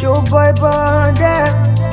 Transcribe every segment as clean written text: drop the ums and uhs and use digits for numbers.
Show boy bonded.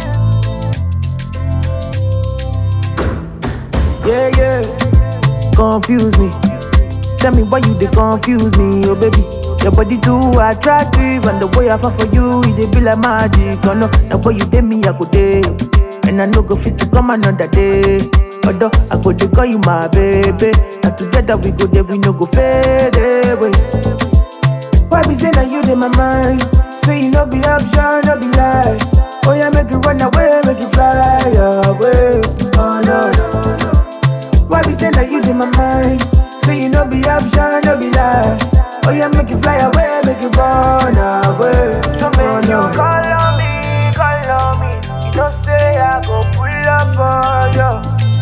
Yeah, yeah. Confuse me. Tell me why you they confuse me, oh baby. Your body too attractive, and the way I fall for you, it dey be like magic. Oh no, the way you did me, I go day, and I no go fit to come another day. Although I go dey call you my baby, and together we go there, we no go fade away. Why be say that you in my mind? Say you no be option, no be lie. Oh yeah, make it run away, make it fly away. Oh no, no, no. Why be say that you in my mind? Say you no be option, no be lie. Oh yeah, make it fly away, make it run away. So make you call on me. You don't say I go pull up on you.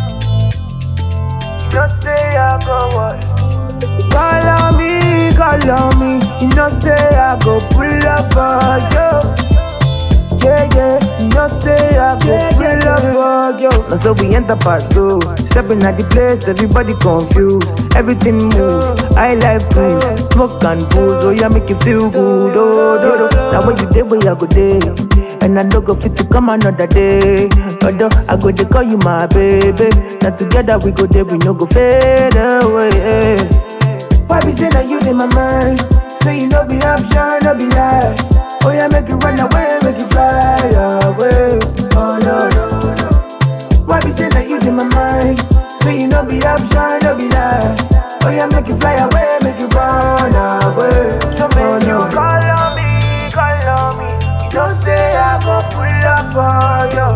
You don't say I go what? Call on me. You know say I go pull up for you. Yeah, yeah. You know say I go pull up for you. Now so we enter part 2. Stepping at the place, everybody confused. Everything move, I like cruise. Smoke and booze, oh yeah, make you feel good. Oh, do, do. Now when you day, where I go day. And I no go fit to come another day. Although I go to call you my baby. Now together we go there, we no go fade away. Why be say that you in my mind? Say you no be option, no be lie. Oh yeah, make it run away, make it fly away. Oh no, no, no. Why be say that you in my mind? Say you no be option, no be lie. Oh yeah, make it fly away, make it run away. So make you call on me. You don't say I go pull up for you.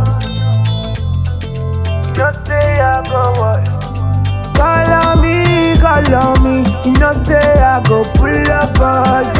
You don't say I go what? Call on me. You know say I go pull up for